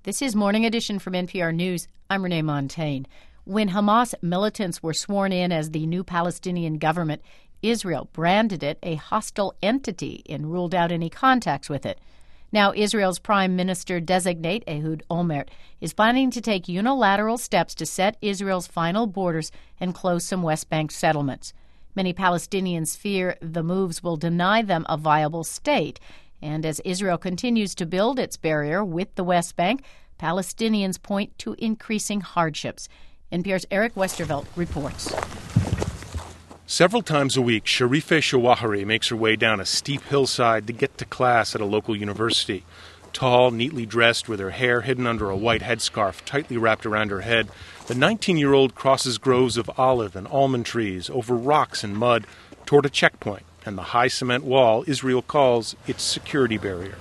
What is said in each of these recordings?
This is Morning Edition from NPR News. I'm Renee Montaigne. When Hamas militants were sworn in as the new Palestinian government, Israel branded it a hostile entity and ruled out any contacts with it. Now, Israel's Prime Minister-designate, Ehud Olmert, is planning to take unilateral steps to set Israel's final borders and close some West Bank settlements. Many Palestinians fear the moves will deny them a viable state. And as Israel continues to build its barrier with the West Bank, Palestinians point to increasing hardships. NPR's Eric Westervelt reports. Several times a week, Sharifeh Shawahari makes her way down a steep hillside to get to class at a local university. Tall, neatly dressed, with her hair hidden under a white headscarf tightly wrapped around her head, the 19-year-old crosses groves of olive and almond trees over rocks and mud toward a checkpoint and the high cement wall Israel calls its security barrier.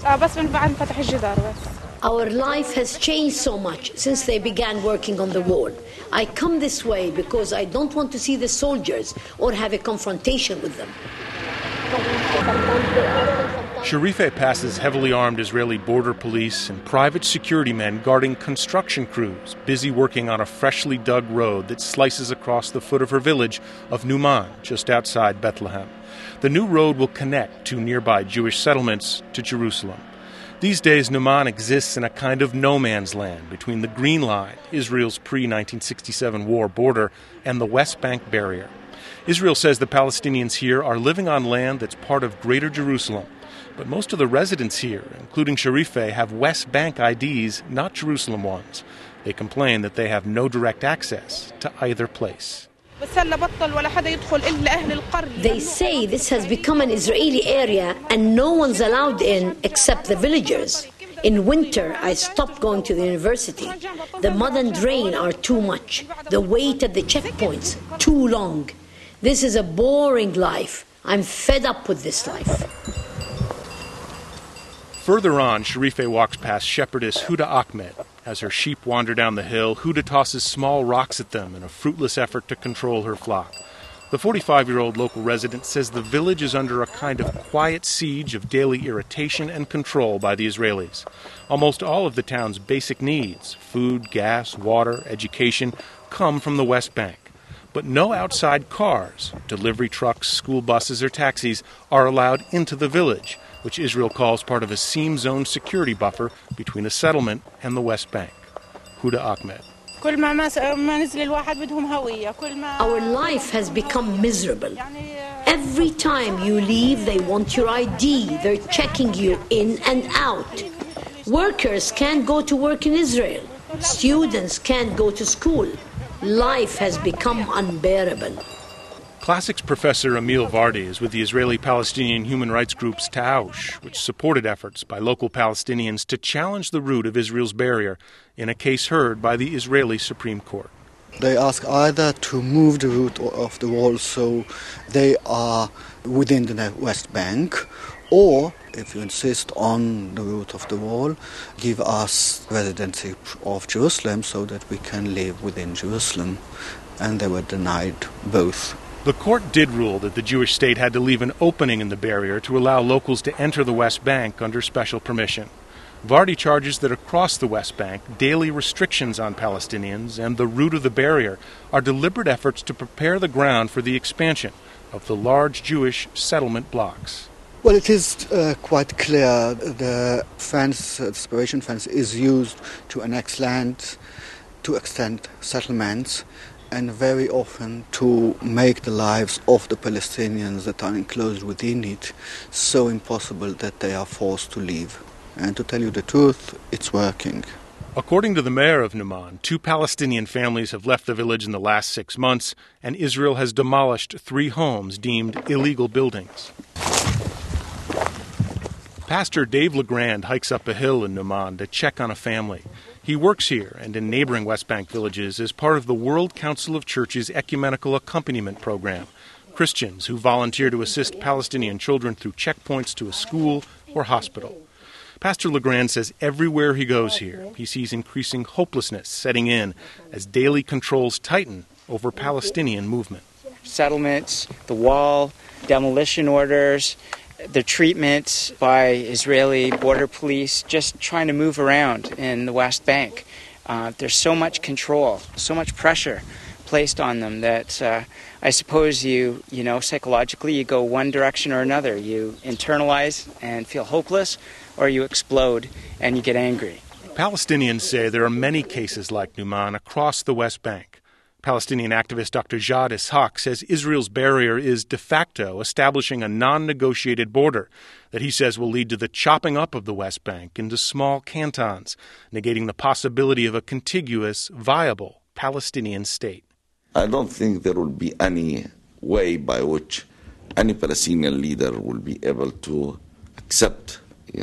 Our life has changed so much since they began working on the wall. I come this way because I don't want to see the soldiers or have a confrontation with them. Sharifeh passes heavily armed Israeli border police and private security men guarding construction crews busy working on a freshly dug road that slices across the foot of her village of Numan, just outside Bethlehem. The new road will connect two nearby Jewish settlements to Jerusalem. These days, Numan exists in a kind of no man's land between the Green Line, Israel's pre-1967 war border, and the West Bank barrier. Israel says the Palestinians here are living on land that's part of Greater Jerusalem. But most of the residents here, including Sharifeh, have West Bank IDs, not Jerusalem ones. They complain that they have no direct access to either place. They say this has become an Israeli area and no one's allowed in except the villagers. In winter, I stopped going to the university. The mud and rain are too much. The wait at the checkpoints, too long. This is a boring life. I'm fed up with this life. Further on, Sharifeh walks past shepherdess Huda Ahmed. As her sheep wander down the hill, Huda tosses small rocks at them in a fruitless effort to control her flock. The 45-year-old local resident says the village is under a kind of quiet siege of daily irritation and control by the Israelis. Almost all of the town's basic needs, food, gas, water, education, come from the West Bank. But no outside cars, delivery trucks, school buses, or taxis are allowed into the village, which Israel calls part of a seam zone security buffer between the settlement and the West Bank. Huda Ahmed. Our life has become miserable. Every time you leave, they want your ID. They're checking you in and out. Workers can't go to work in Israel. Students can't go to school. Life has become unbearable. Classics professor Emil Vardi is with the Israeli-Palestinian human rights groups Ta'aush, which supported efforts by local Palestinians to challenge the route of Israel's barrier in a case heard by the Israeli Supreme Court. They ask either to move the route of the wall so they are within the West Bank, or, if you insist on the route of the wall, give us residency of Jerusalem so that we can live within Jerusalem. And they were denied both. The court did rule that the Jewish state had to leave an opening in the barrier to allow locals to enter the West Bank under special permission. Vardi charges that across the West Bank, daily restrictions on Palestinians and the route of the barrier are deliberate efforts to prepare the ground for the expansion of the large Jewish settlement blocks. Well, it is quite clear the fence, the separation fence, is used to annex land, to extend settlements, and very often to make the lives of the Palestinians that are enclosed within it so impossible that they are forced to leave. And to tell you the truth, it's working. According to the mayor of Numan, 2 Palestinian families have left the village in the last 6 months, and Israel has demolished 3 homes deemed illegal buildings. Pastor Dave LeGrand hikes up a hill in Numan to check on a family. He works here and in neighboring West Bank villages as part of the World Council of Churches Ecumenical Accompaniment Program, Christians who volunteer to assist Palestinian children through checkpoints to a school or hospital. Pastor LeGrand says everywhere he goes here, he sees increasing hopelessness setting in as daily controls tighten over Palestinian movement. Settlements, the wall, demolition orders, the treatment by Israeli border police just trying to move around in the West Bank. There's so much control, so much pressure placed on them that I suppose you psychologically you go one direction or another. You internalize and feel hopeless, or you explode and you get angry. Palestinians say there are many cases like Numan across the West Bank. Palestinian activist Dr. Jad Ishaq says Israel's barrier is de facto establishing a non-negotiated border that he says will lead to the chopping up of the West Bank into small cantons, negating the possibility of a contiguous, viable Palestinian state. I don't think there will be any way by which any Palestinian leader will be able to accept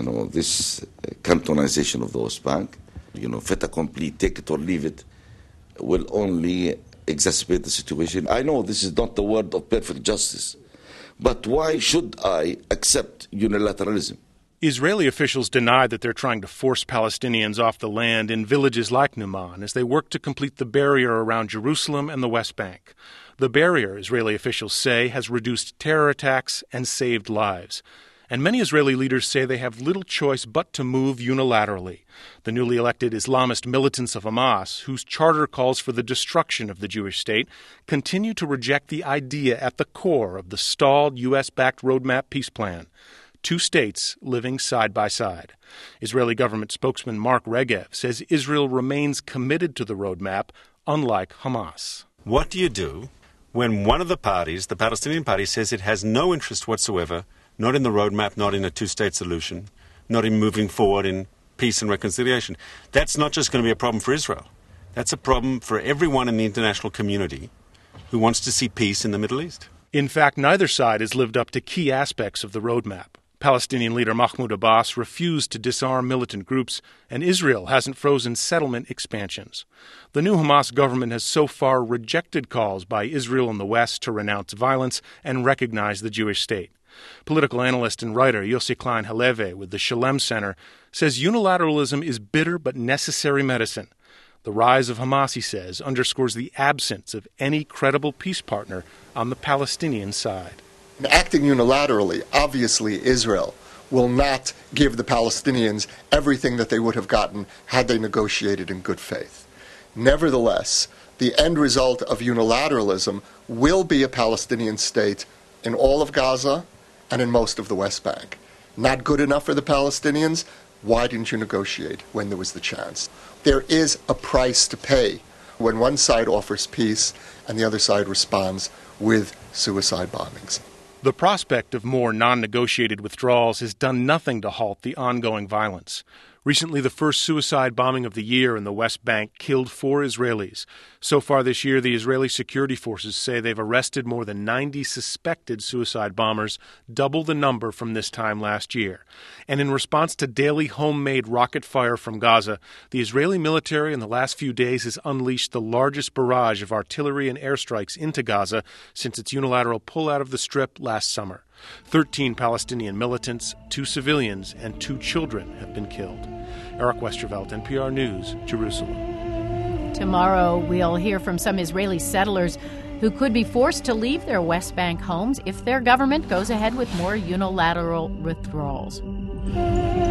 this cantonization of the West Bank. Fait accompli, take it or leave it, will only exacerbate the situation. I know this is not the word of perfect justice, but why should I accept unilateralism? Israeli officials deny that they're trying to force Palestinians off the land in villages like Numan as they work to complete the barrier around Jerusalem and the West Bank. The barrier, Israeli officials say, has reduced terror attacks and saved lives. And many Israeli leaders say they have little choice but to move unilaterally. The newly elected Islamist militants of Hamas, whose charter calls for the destruction of the Jewish state, continue to reject the idea at the core of the stalled U.S.-backed roadmap peace plan. 2 states living side by side. Israeli government spokesman Mark Regev says Israel remains committed to the roadmap, unlike Hamas. What do you do when one of the parties, the Palestinian party, says it has no interest whatsoever, not in the roadmap, not in a 2-state solution, not in moving forward in peace and reconciliation? That's not just going to be a problem for Israel. That's a problem for everyone in the international community who wants to see peace in the Middle East. In fact, neither side has lived up to key aspects of the roadmap. Palestinian leader Mahmoud Abbas refused to disarm militant groups, and Israel hasn't frozen settlement expansions. The new Hamas government has so far rejected calls by Israel and the West to renounce violence and recognize the Jewish state. Political analyst and writer Yossi Klein Haleve with the Shalem Center says unilateralism is bitter but necessary medicine. The rise of Hamas, he says, underscores the absence of any credible peace partner on the Palestinian side. Acting unilaterally, obviously Israel will not give the Palestinians everything that they would have gotten had they negotiated in good faith. Nevertheless, the end result of unilateralism will be a Palestinian state in all of Gaza and in most of the West Bank. Not good enough for the Palestinians? Why didn't you negotiate when there was the chance? There is a price to pay when one side offers peace and the other side responds with suicide bombings. The prospect of more non-negotiated withdrawals has done nothing to halt the ongoing violence. Recently, the first suicide bombing of the year in the West Bank killed 4 Israelis. So far this year, the Israeli security forces say they've arrested more than 90 suspected suicide bombers, double the number from this time last year. And in response to daily homemade rocket fire from Gaza, the Israeli military in the last few days has unleashed the largest barrage of artillery and airstrikes into Gaza since its unilateral pullout of the Strip last summer. 13 Palestinian militants, 2 civilians, and 2 children have been killed. Eric Westervelt, NPR News, Jerusalem. Tomorrow, we'll hear from some Israeli settlers who could be forced to leave their West Bank homes if their government goes ahead with more unilateral withdrawals.